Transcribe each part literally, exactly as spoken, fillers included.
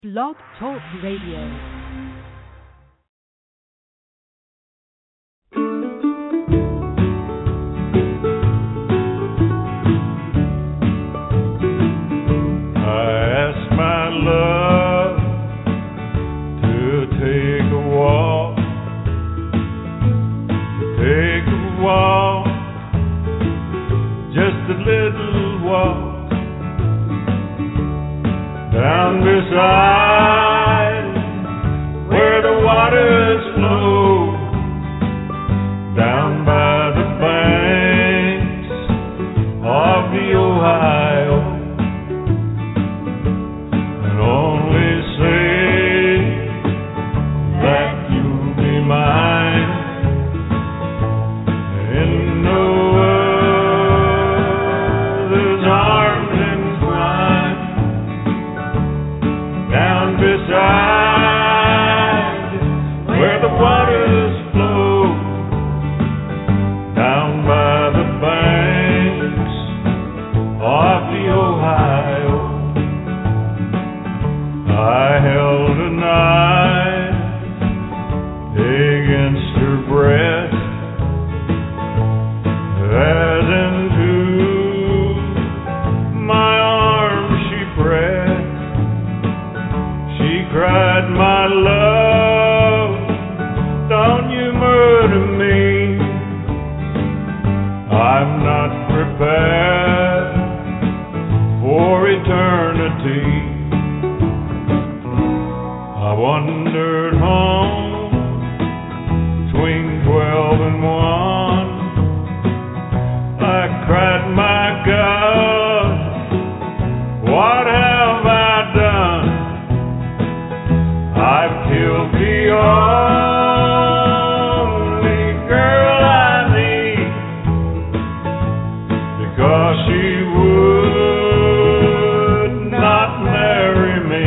Blog Talk Radio. Down beside where the waters flow, down by the banks of the Ohio, and only say that you'll be mine in no other's arms entwined. Down beside where the waters flow, down by the banks of the Ohio, I held a knife against her breast, as into my arms she pressed. She cried, "My love, don't you murder me. I'm not prepared for eternity." I wandered home between twelve and one. I cried, "My God, what have I done? I've killed the only girl I need, because she would not marry me,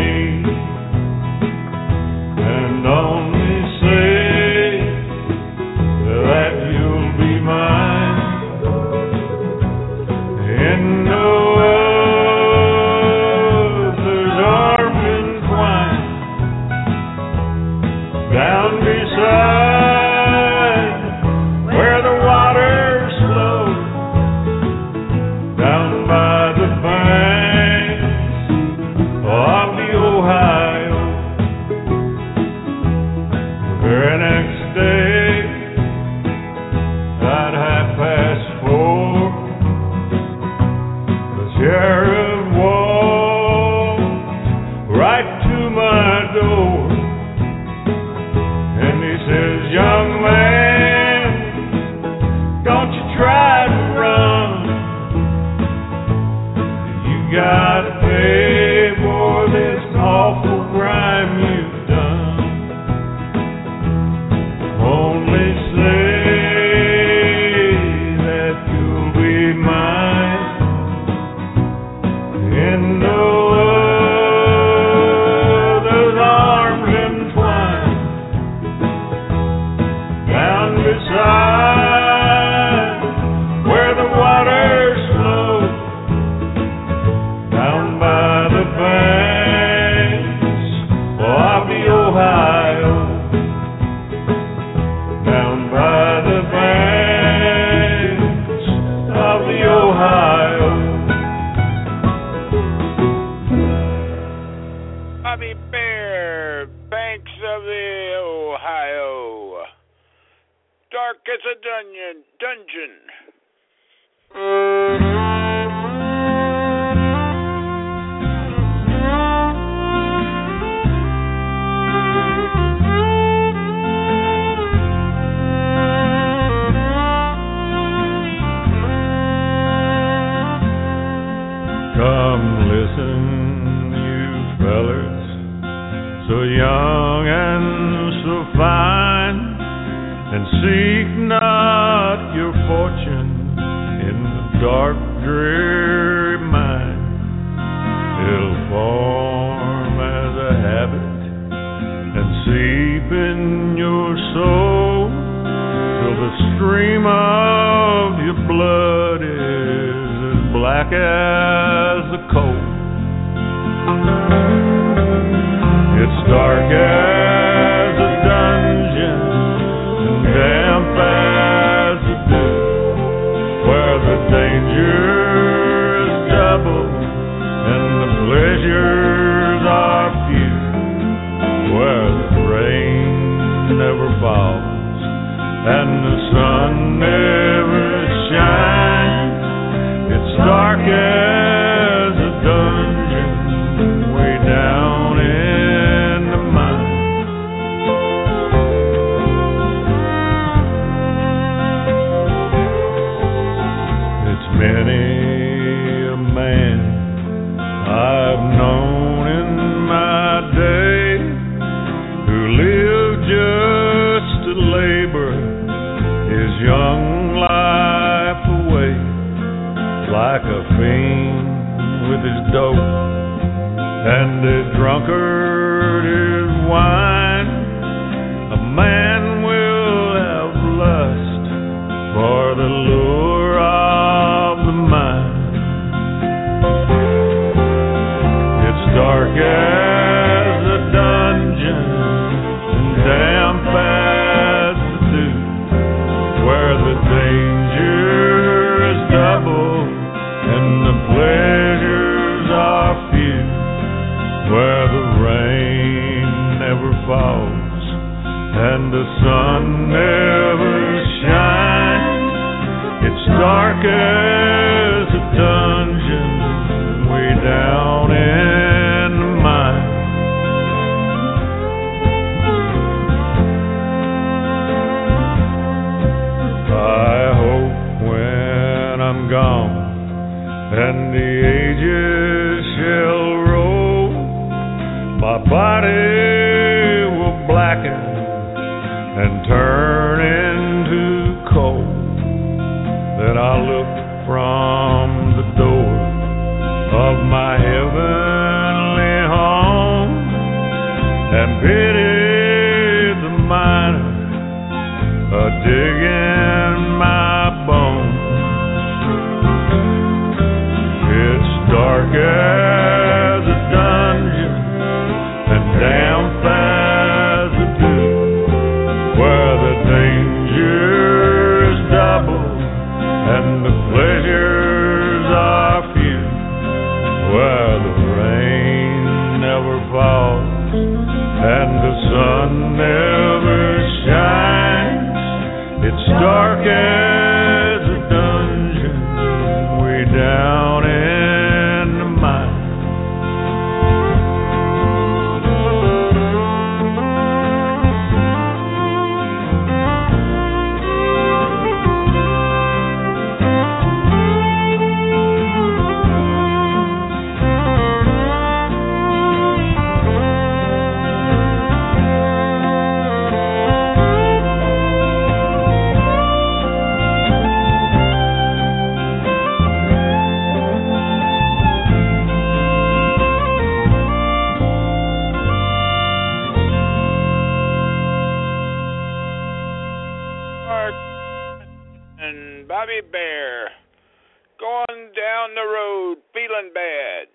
and only say that you'll be mine in no other's arms entwined. Down beside where the waters flow, down by the banks of the Ohio. The very next day, at half past four, the sheriff walked right to my door. And he says, "Young man, don't you try to run. You gotta pay for this awful crime you've done. Only say that you'll be mine in no other's arms entwined. Down beside where the waters flow, down by the banks of the Ohio, down by the banks of the Ohio." Bobby Bear, banks of the Ohio. Dark as a dungeon. Dungeon. Come listen, you fellers, so young and so fine, and seek not your fortune in the dark, dreary mine. It'll form as a habit and seep in your soul till the stream of your blood is as black as the coal. and the sun never shines. It's dark as a dungeon way down in the mine. It's many a man I've known in my day who lived just to labor his young life away, like a fiend with his dope and a drunkard his wine. A man will have lust for the lure of the mind. It's dark as a dungeon and damp as the dew, where the danger is double and the pleasures are few, where the rain never falls and the sun never shines. It's dark as a dungeon way down in the mine. I hope when I'm gone and the ages shall roll, my body will blacken and turn into coal. Then I look from the door of my heavenly home and pity the miner a digging my bones. It's dark as a dungeon and damp as a dew, where the danger is double and the pleasures are few, where the rain never falls and the sun never shines. It's dark as a dungeon way down in the mine. And Bobby Bear, going down the road, feeling bad.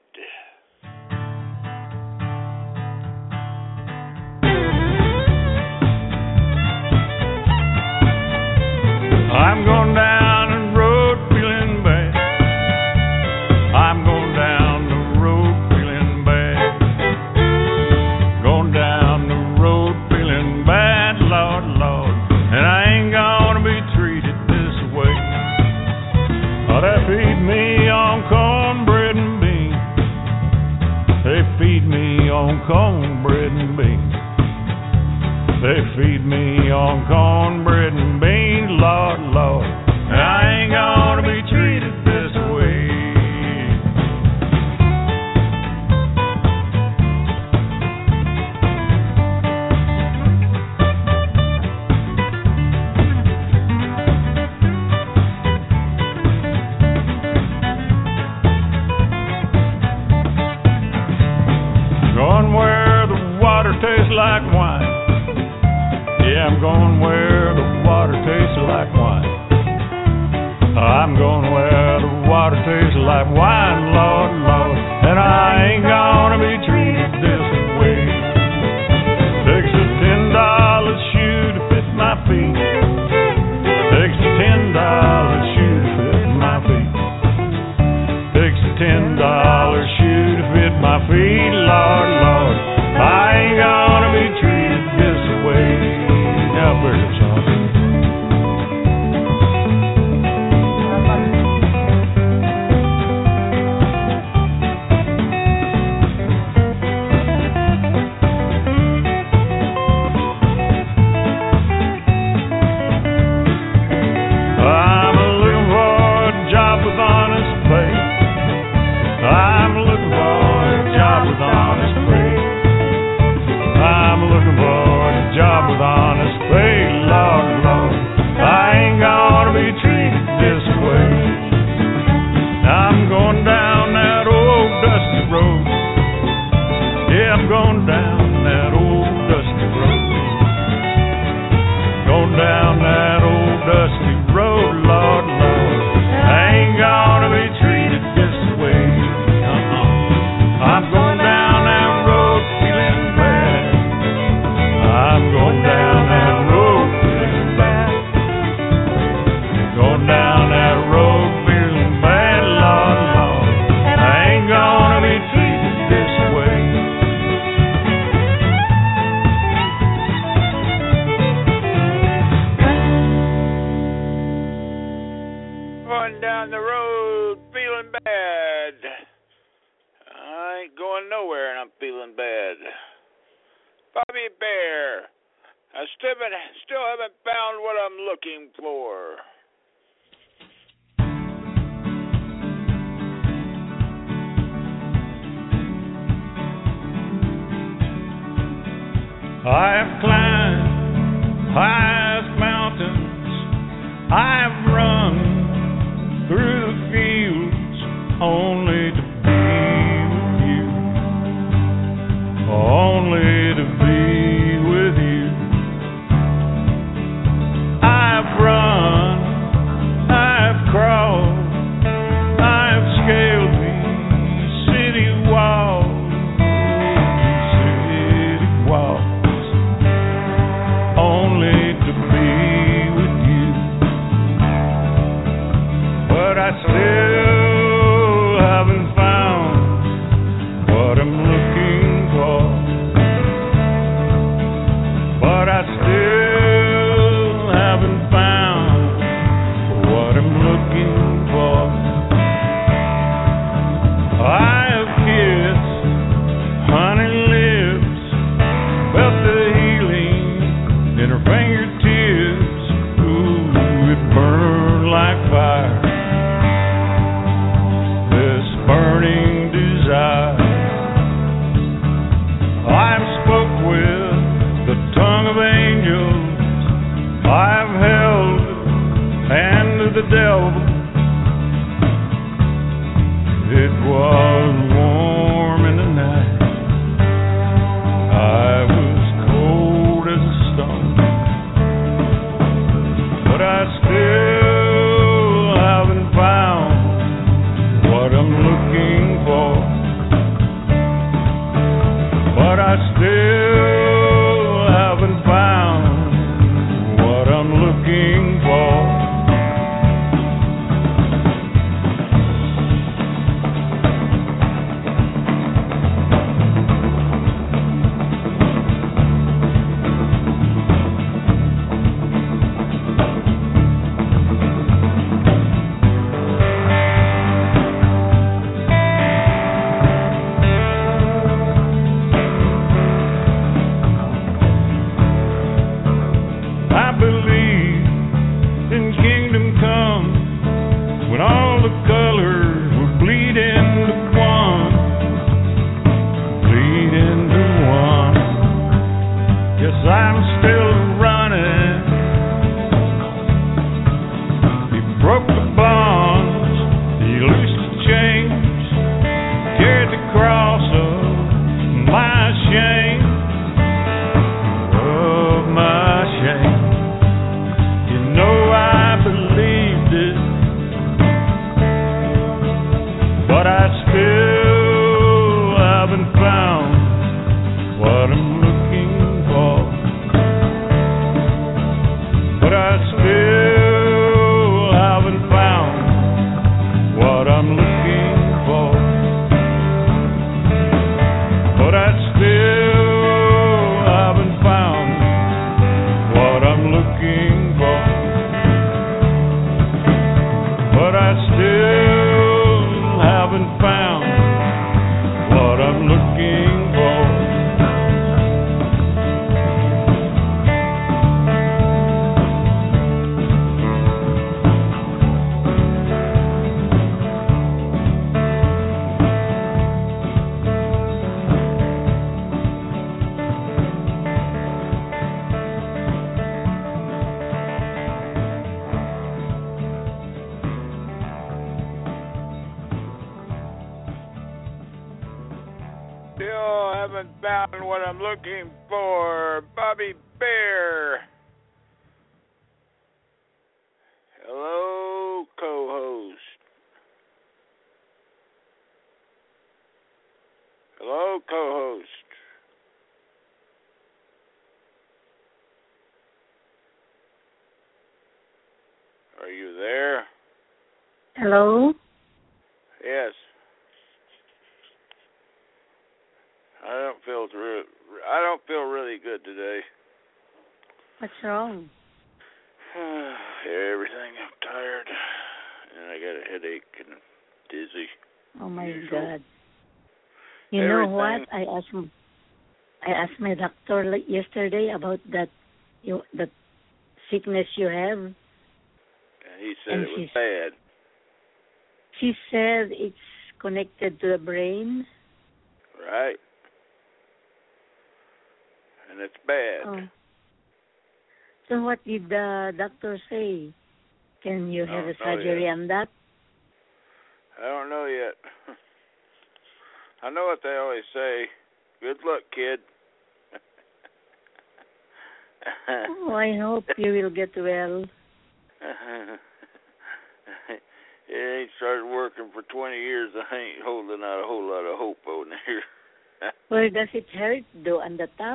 I'm going down the road feeling bad. I'm going down the road feeling bad. Going down the road feeling bad, Lord, Lord. And I ain't gonna be treated this way. Oh, they feed me on cornbread and beans. They feed me on cornbread and beans. They feed me on cornbread and beans, Lord, Lord. And I ain't gonna be treated this way. Going where the water tastes like wine. Yeah, I'm going where the water tastes like wine. I'm going where the water tastes like wine, Lord, Lord. And I ain't gonna be treated this way. Takes a ten dollar shoe to fit my feet. Takes a ten dollar shoe to fit my feet. Takes a ten dollar shoe to fit my feet, Lord, Lord. I ain't gonna be treated this way. Now, pretty son. Bobby Bear. I still haven't, still haven't found what I'm looking for. I have climbed highest mountains. I have run through the fields only to be with you. Only to be with you. I've run, I've crawled, I've scaled these city walls, city walls. Only to be with you. But I still haven't found what I'm looking for. But I still haven't found what I'm looking for. I have kissed honey lips, felt the healing in her fingertips. Ooh, it burned like fire, this burning desire. I've spoke with the tongue of angels, I've held the hand of the devil. It was warm in the night, I was cold as a stone. But I still haven't found what I'm looking for. But I still haven't found what I'm looking for. I believe in kingdom come, when all the colors will bleed into one, bleed into one. Yes, I'm still running. He broke the bonds, he loosed the chains, carried the cross of my shame, of my shame. No, I believed it, but I still haven't found what I'm looking for. But I still haven't found what I'm looking for. But I still haven't found what I'm looking for. But I still haven't found what I'm looking for. Still haven't found what I'm looking for. Bobby Bear. Hello, co-host. Hello, co-host. Are you there? Hello? Yes. I don't feel re- I don't feel really good today. What's wrong? Everything. I'm tired, and I got a headache and dizzy. Oh my Usual. God! You Everything. know what? I asked. I asked my doctor like yesterday about that you that sickness you have. And he said And it was she's- bad. She said it's connected to the brain. Right. And it's bad. Oh. So what did the doctor say? Can you I have a don't know surgery yet. on that? I don't know yet. I know what they always say. Good luck, kid. Oh, I hope you will get well. It ain't started working for twenty years. I ain't holding out a whole lot of hope on here. Where does it hurt though? On the top?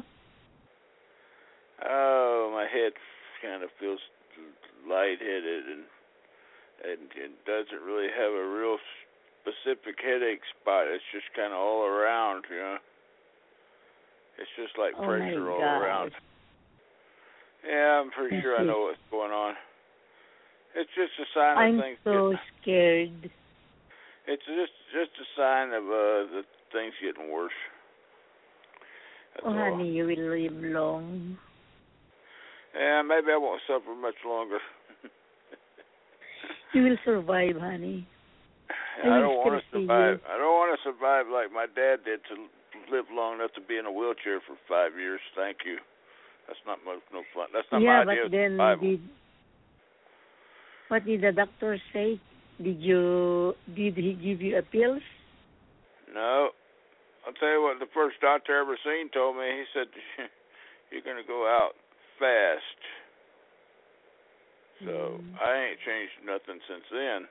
Oh, my head kind of feels lightheaded, and, and it doesn't really have a real specific headache spot. It's just kind of all around, you know. It's just like Oh, pressure my all God. around. Yeah, I'm pretty I sure I see. know what's going on. It's just a sign I'm of things so getting, scared. it's just just a sign of uh the things getting worse. That's Oh, all. honey, you will live long. Yeah, maybe I won't suffer much longer. You will survive, honey. I I will don't want to still see survive. you. I don't want to survive like my dad did to live long enough to be in a wheelchair for five years. Thank you. That's not much, no fun. That's not Yeah, my idea but of then survival. did what did the doctor say? Did you did he give you a pills? No. I'll tell you what the first doctor I ever seen told me. He said, you're going to go out fast. So Mm. I ain't changed nothing since then.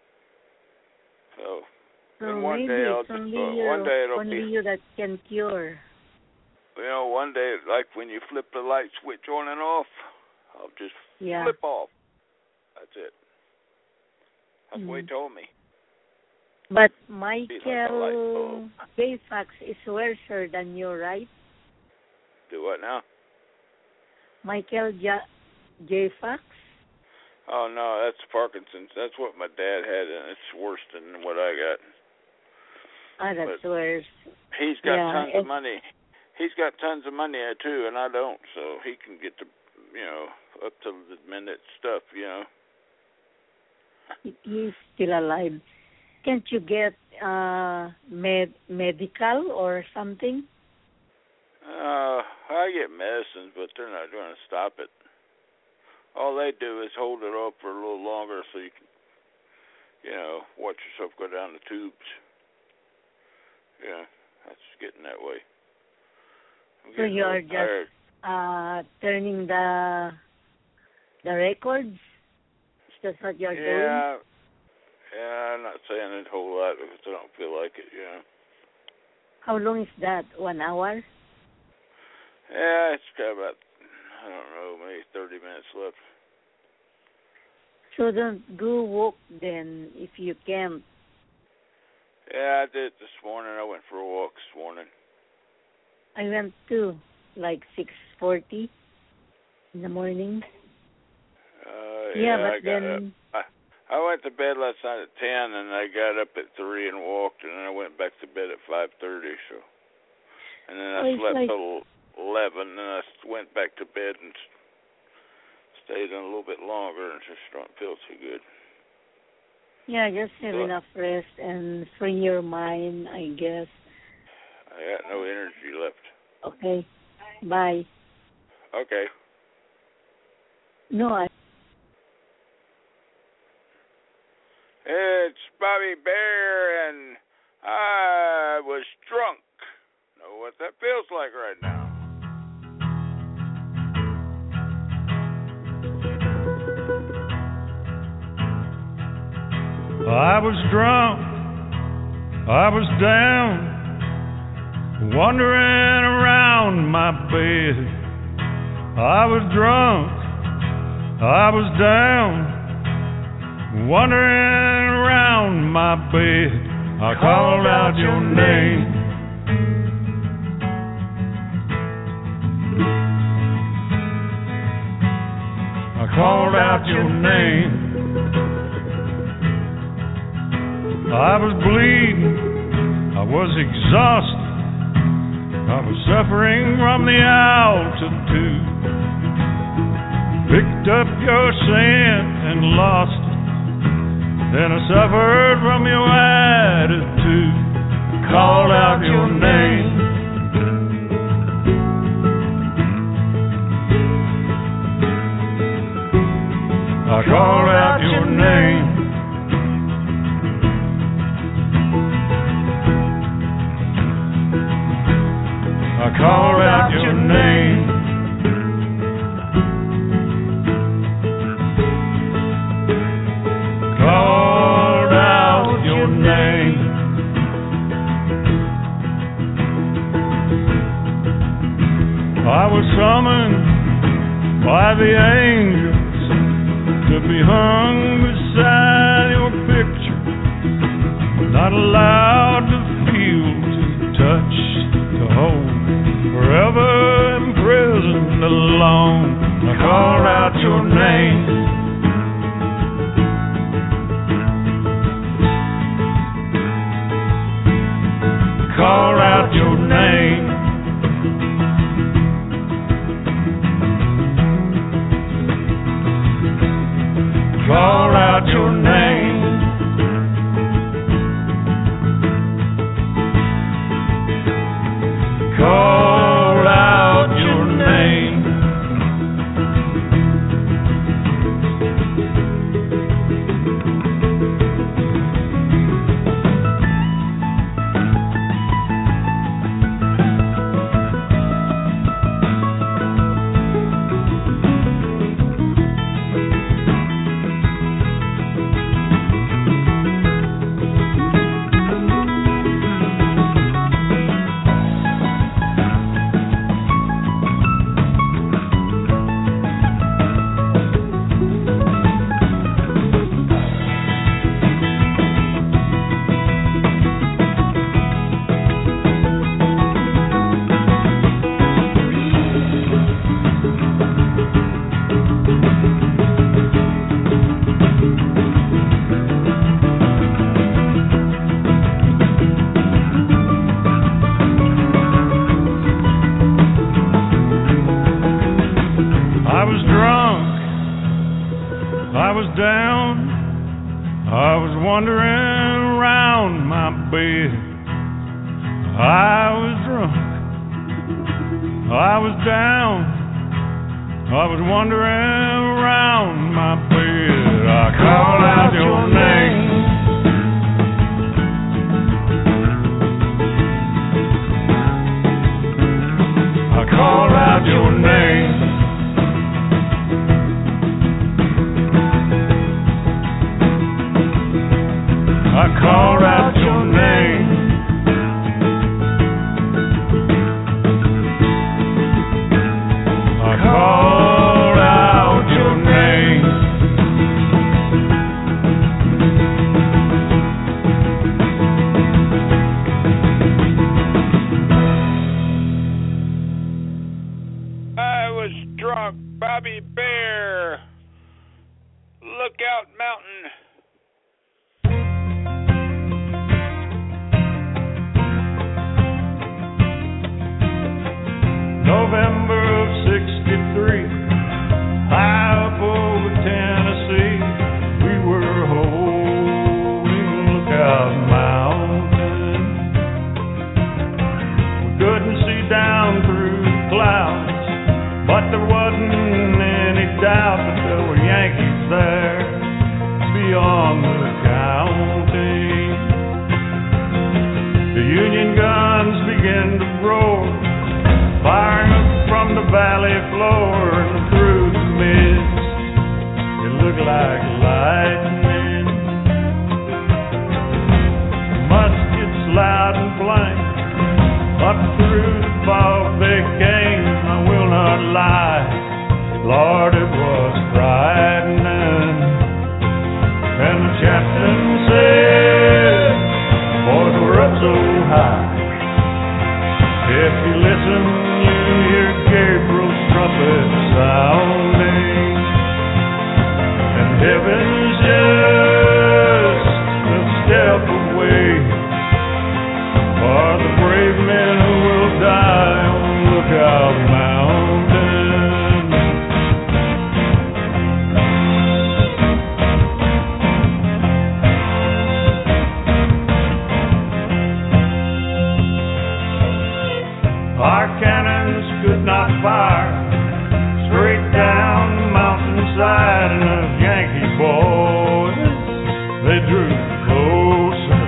So, So then one maybe day I'll it's just only go. you, One day it'll only be, you that can cure. you know, one day like when you flip the light switch on and off, I'll just Yeah. flip off. That's it. That's what he Mm. told me. But Be like a light Michael bulb. J. Fox is worse than you, right? Do what now? Michael J. J. Fox? Oh no, that's Parkinson's. That's what my dad had, and it's worse than what I got. Ah, that's But- worse. He's got Yeah, tons of it's- money. He's got tons of money uh, too, and I don't. So he can get to, you know, up to the minute stuff, you know. He- He's still alive. Can't you get uh med medical or something? Uh, I get medicines, but they're not going to stop it. All they do is hold it up for a little longer so you can, you know, watch yourself go down the tubes. Yeah, that's getting that way. I'm So getting you are really just tired. uh turning the the records? Is that what you're doing? Yeah, yeah, I'm not saying a whole lot because I don't feel like it, you know. How long is that? One hour? Yeah, it's got about, I don't know, maybe thirty minutes left. So don't go walk then if you can't. Yeah, I did it this morning. I went for a walk this morning. I went to like six forty in the morning. Uh, Yeah, yeah, but I got then up. I, I went to bed last night at ten, and I got up at three and walked, and then I went back to bed at five thirty. So, and then I Oh, it's slept like- till eleven, and I s- went back to bed and s- stayed in a little bit longer, and just don't feel too good. yeah, just have Well- enough rest and free your mind, I guess. I got no energy left. Okay. Bye. Okay. No, I It's Bobby Bear, and I was drunk. Know what that feels like right now. I was drunk, I was down, wandering around my bed. I was drunk, I was down, wandering around my bed. I called out your name. I called out your name. I was bleeding, I was exhausted, I was suffering from the altitude. Picked up your scent and lost it. Then I suffered from your attitude. Called out your name. I called out your name. I called out your name. Called out your name. I was summoned by the angels to be hung beside your picture, not allowed to feel, to touch, to hold, forever imprisoned alone. I called out your name. Called out your name. Called out your name. Called out your name. For the brave men who will die hot fire straight down the mountainside, and those Yankee boys, they drew closer.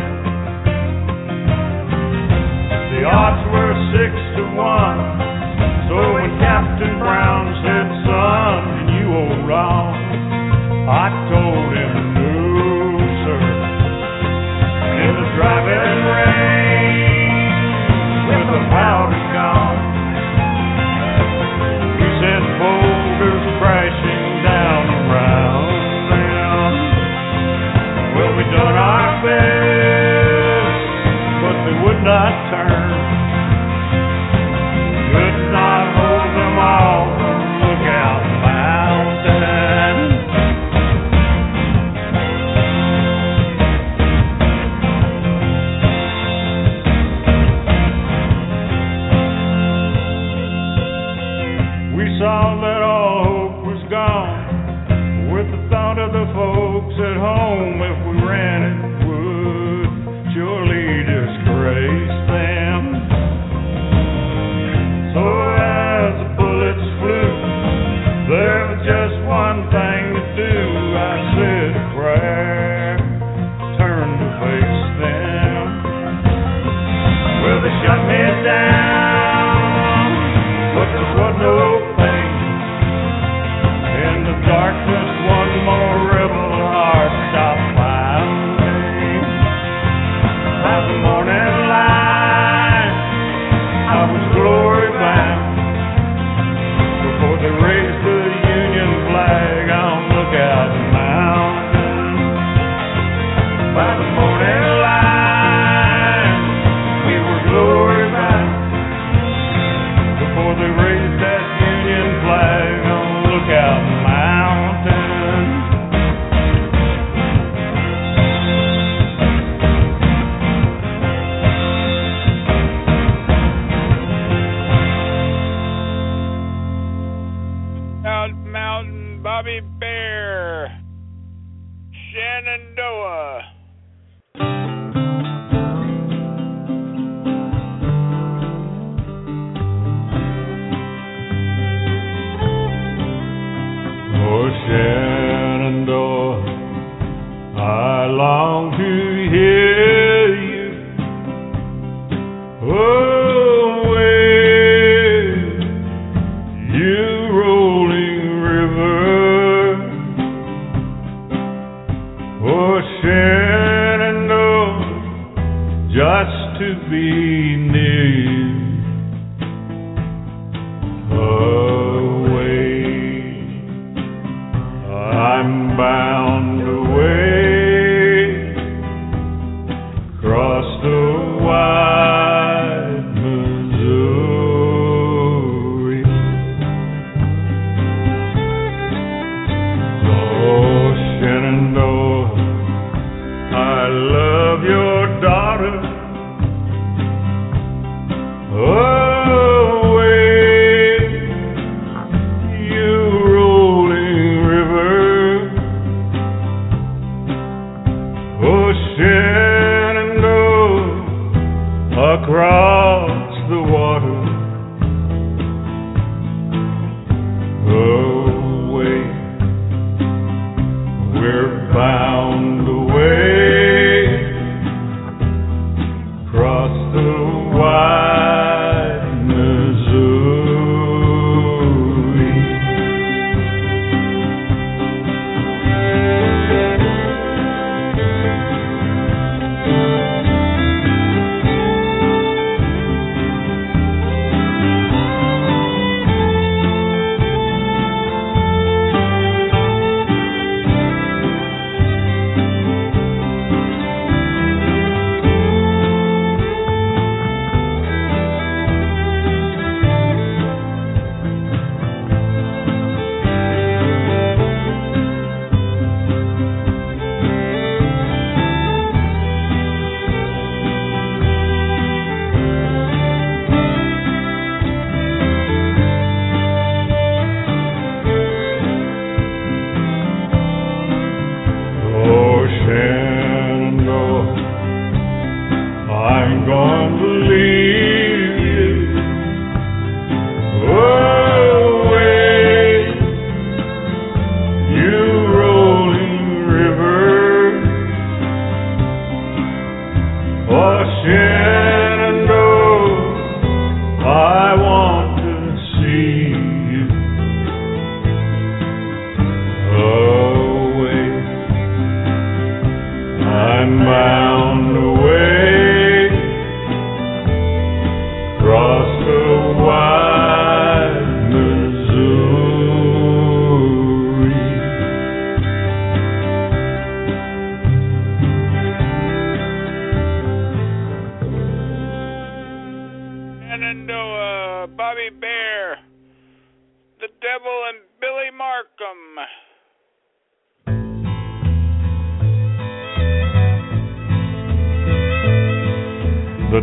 The odds were six to one, so when Captain Brown said, "Son, can you hold on?" I told him, "No, sir." In the driving rain, with the powder gone, we sent boulders crashing down around them. Well, we done our best, but they would not turn. Could not hold them all from Lookout Mountain. We saw that all hope was gone, with the thought of the folks at home. If we ran, it would surely disgrace them. So as the bullets flew, there was just one thing to do. I said a prayer, turned to face them. Well, they shot me down, but there was no pain. In the darkness, one more rebel heart stopped pounding. By the morning light, I was glory bound, before they raised the Union flag on Lookout Mountain. By the morning light, we were glory bound, before they raised that Union flag on Lookout Mountain. Out Mountain, Bobby Bear, Shenandoah. Oh, Shenandoah, I long to hear you. Oh, wave, you rolling river. Oh, Shenandoah,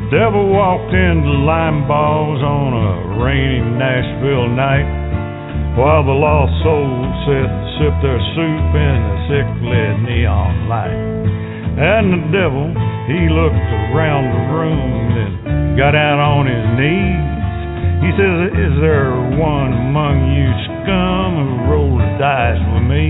devil walked into Lime Balls on a rainy Nashville night, while the lost souls sat and sipped their soup in the sickly neon light. And the devil, he looked around the room, then got down on his knees. He says, is there one among you scum who rolled the dice with me?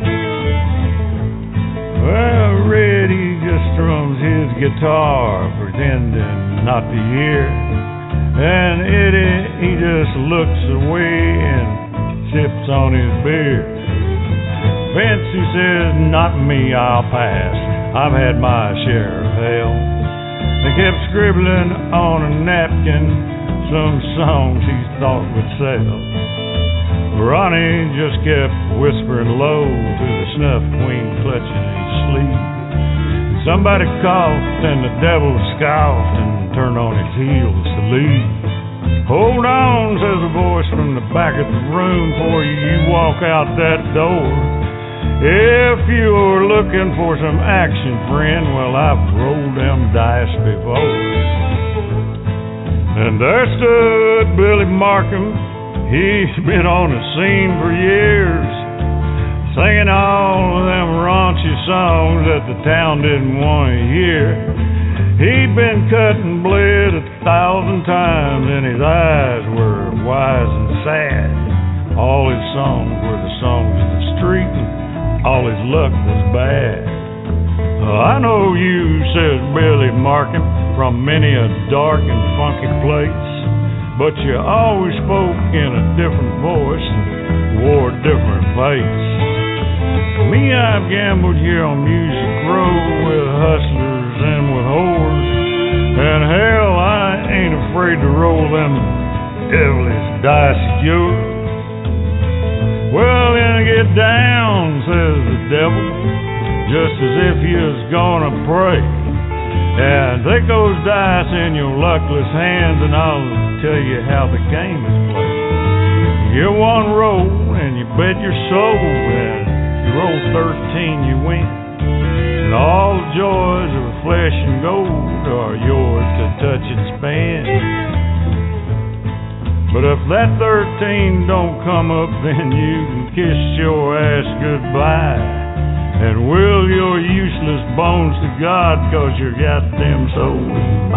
Well, Red, he just strums his guitar, pretending not to hear. And Eddie, he just looks away and sips on his beer. Vince, he says, not me, I'll pass. I've had my share of hell. They kept scribbling on a napkin some songs he thought would sell. Ronnie just kept whispering low to the snuff queen clutching his sleeve. Somebody coughed and the devil scoffed and turned on his heels to leave. Hold on, says a voice from the back of the room, before you walk out that door. If you're looking for some action, friend, well, I've rolled them dice before. And there stood Billy Markham. He's been on the scene for years, singing all of them raunchy songs that the town didn't want to hear. He'd been cut and bled a thousand times, and his eyes were wise and sad. All his songs were the songs of the street, and all his luck was bad. I know you, says Billy Markham, from many a dark and funky place, but you always spoke in a different voice and wore a different face. Me, I've gambled here on Music Row with hustlers and with whores, and hell, I ain't afraid to roll them devilish dice of yours. Well, then get down, says the devil, just as if he was gonna pray. And take those dice in your luckless hands, and I'll tell you how the game is played. You get one roll, and you bet your soul, and if you roll thirteen, you win. And all the joys of flesh and gold are yours to touch and spend. But if that thirteen don't come up, then you can kiss your ass goodbye and will your useless bones to God, 'cause your goddamn soul is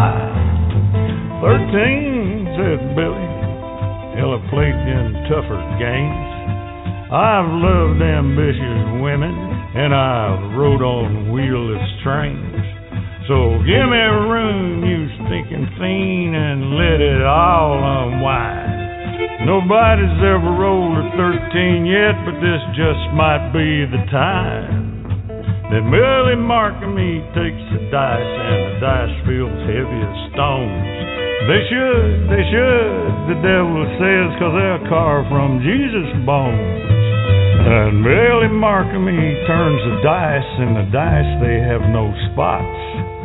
mine. Thirteen, said Billy. Hell, I played them tougher games. I've loved ambitious women, and I've rode on wheelless trains. So give me room, you stinking fiend, and let it all unwind. Nobody's ever rolled a thirteen yet, but this just might be the time. Then Billy Markham, he takes the dice, and the dice feels heavy as stones. They should, they should, the devil says, 'cause they're carved from Jesus' bones. And Billy Markham, he turns the dice, and the dice, they have no spots.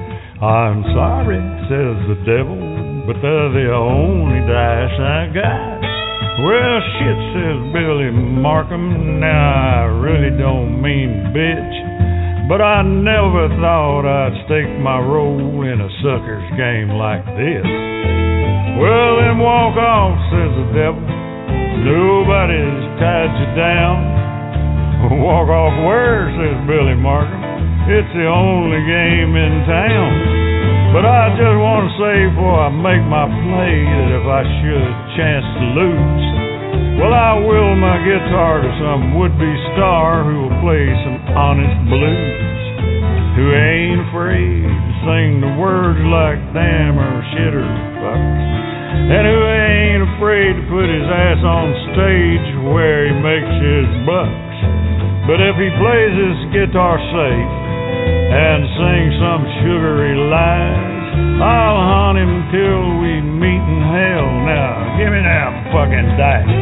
I'm sorry, says the devil, but they're the only dice I got. Well, shit, says Billy Markham, now I really don't mean bitch, but I never thought I'd stake my role in a sucker's game like this. Well, then walk off, says the devil. Nobody's tied you down. Walk off where, says Billy Markham. It's the only game in town. But I just want to say before I make my play that if I should chance to lose, well, I will my guitar to some would-be star who will play some honest blues, who ain't afraid to sing the words like damn or shit or fuck, and who ain't afraid to put his ass on stage where he makes his bucks. But if he plays his guitar safe and sings some sugary lies, I'll haunt him till we meet in hell. Now, give me that fucking dice.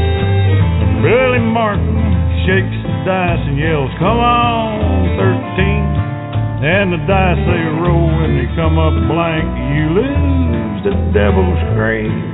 Billy Martin shakes the dice and yells, come on, thirteen. And the dice, they roll and they come up blank. You lose, the devil screams.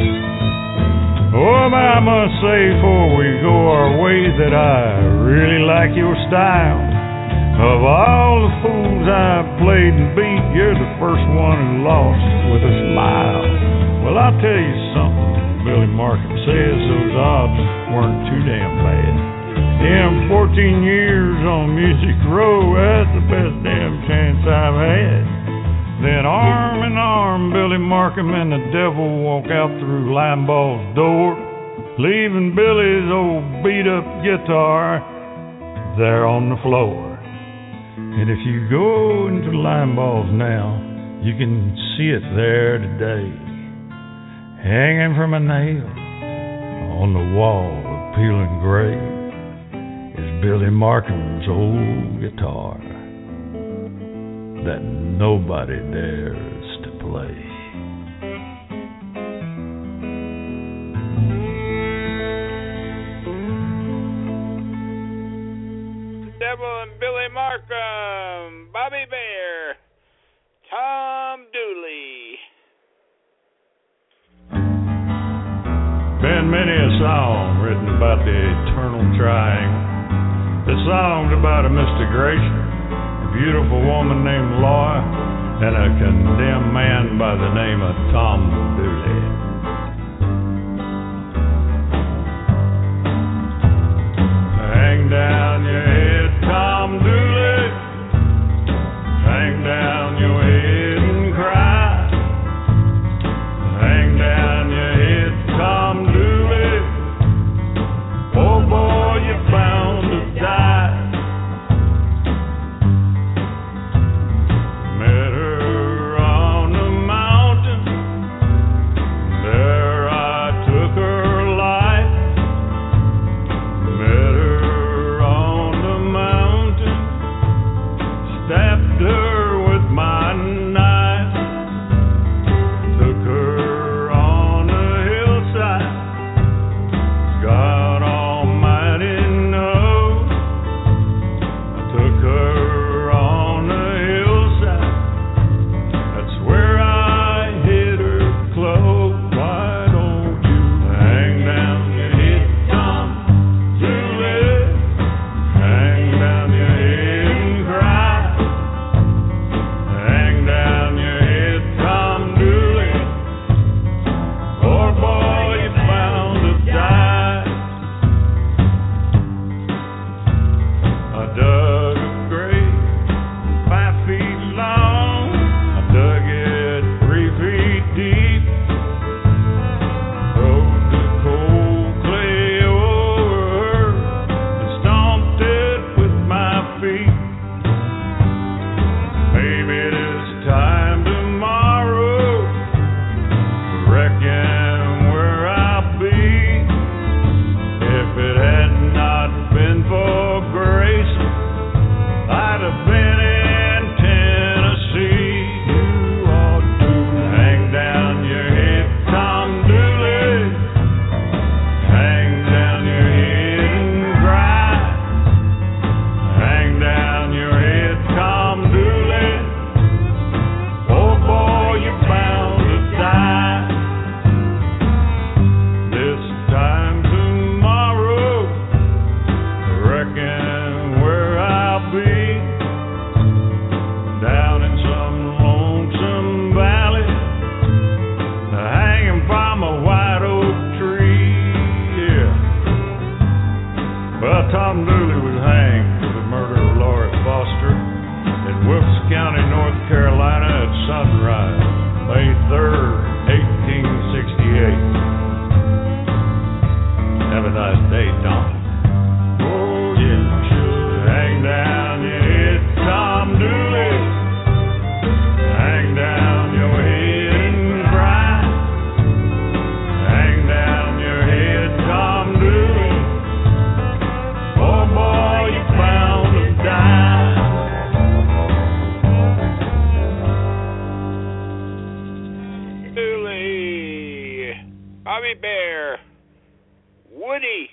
Oh, but I must say before we go our ways that I really like your style. Of all the fools I've played and beat, you're the first one who lost with a smile. Well, I'll tell you something, Billy Markham says those odds weren't too damn bad. Damn, fourteen years on Music Row, that's the best damn chance I've had. Then arm in arm, Billy Markham and the devil walk out through Limeball's door, leaving Billy's old beat-up guitar there on the floor. And if you go into Limeball's now, you can see it there today, hanging from a nail on the wall of peeling gray. Is Billy Markham's old guitar that nobody dares to play. The Devil and Billy Markham, Bobby Bare, Tom Dooley. Been many a song written about the eternal triangle. This song's about a mistegration, a beautiful woman named Laura, and a condemned man by the name of Tom Dooley. Hang down your head, Tom Dooley. Hang down your head and cry. Hang down your head, Tom Dooley. Oh boy, you're bound to die. Met her on the mountain. There I took her life. Met her on the mountain. Stabbed her with my knife. Took her on the hillside. God Almighty knows. I took her on the hillside. That's where I hit her close. Why don't you hang down your head, Tom Dooley? Hang down your head and cry. Hang down your head, Tom Dooley. Poor boy, you're bound to die. I dug a grave five feet long. I dug it three feet deep. Throwed the cold clay over her and stomped it with my feet. Maybe this time tomorrow, reckon where I'll be. If it had not been for grace, I'd have been in Tennessee. You ought to hang down your head, Tom Dooley. Hang down your head and cry. Hang down your head, Tom Dooley. Oh boy, you're bound to die. This time tomorrow, reckon where I'll be. Down in some lonesome valley, hanging from a white oak tree. Yeah. Well, Tom Dooley was hanged for the murder of Laura Foster in Wilkes County, North Carolina at sunrise, May third, eighteen sixty-eight. Have a nice day, Tom. Oh, yeah. Hang down your head, Tom Dooley. Hang down your head and cry. Hang down your head, Tom Dooley. Oh boy, you're bound to die. Dooley, Bobby Bare, Woody.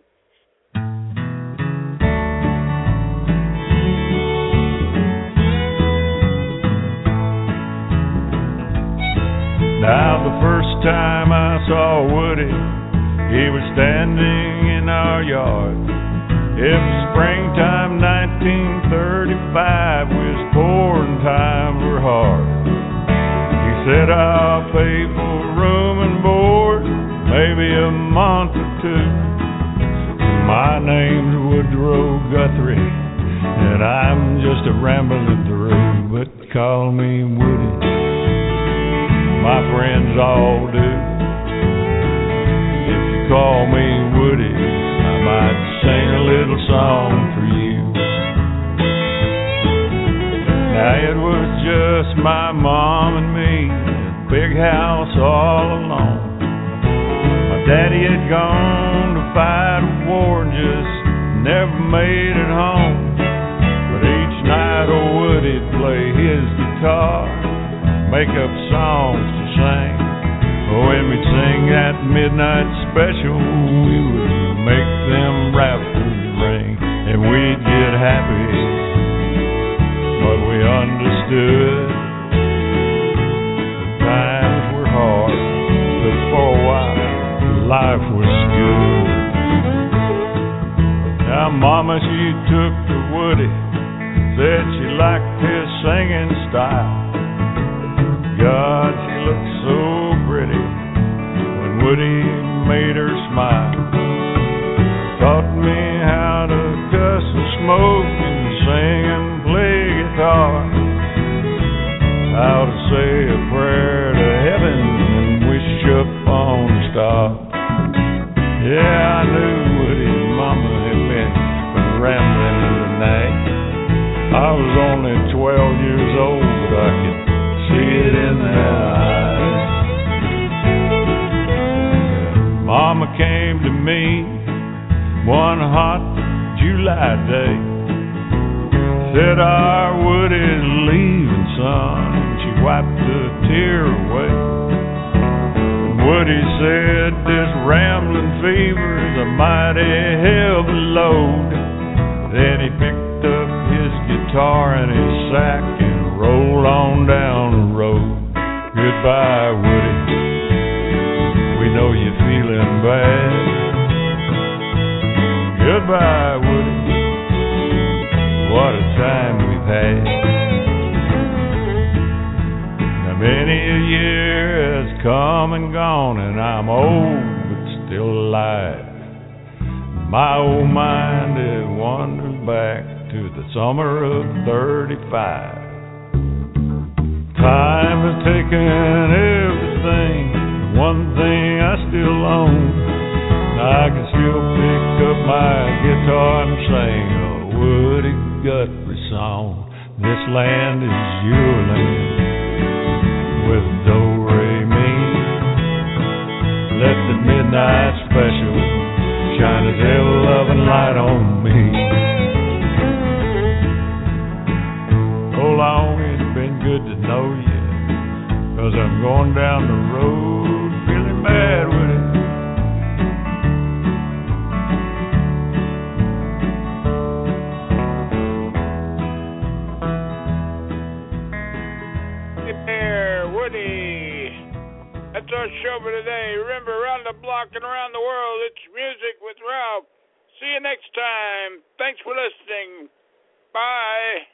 Now the first time I saw Woody, he was standing in our yard, If springtime nineteen thirty-five was poor and times were hard, he said, I'll pay for room and board, maybe a month or two. My name's Woodrow Guthrie, and I'm just a rambling through, but call me Woody, my friends all do. If you call me Woody, I might sing a little song for you. Now it was just my mom and me, a big house all alone. My daddy had gone to fight a war and just never made it home. But each night old Woody'd play his guitar, make up songs to sing. When we'd sing that midnight special, we would make them rafters ring, and we'd get happy, but we understood the times were hard, but for a while life was good. Now Mama, she took to Woody, said she liked his singing style. God, she looked so pretty when Woody made her smile. Taught me how to cuss and smoke and sing and play guitar, how to say a prayer to heaven and wish upon a star. Yeah, I knew Woody's mama had been rambling tonight. I was only twelve years old, but I could see it in their eyes. Mama came to me one hot July day, said our Woody's leaving, son, and she wiped a tear away. And Woody said this rambling fever is a mighty heavy load. Then he picked up his guitar and his sack and rolled on down the road. Goodbye, Woody, we know you're feeling bad. Goodbye, Woody, what a time we've had. Now many a year has come and gone, and I'm old but still alive. My old mind it wanders back to the summer of thirty-five. Time has taken everything, one thing I still own. I can still pick up my guitar and sing a Woody Guthrie song. This land is your land, with do re mi. Let the midnight special shine its ever-loving light on me. So long it's been good to know you, 'cause I'm going down the road feeling bad with it. That's our show for today. Remember, around the block and around the world, it's music with Ralph. See you next time. Thanks for listening. Bye.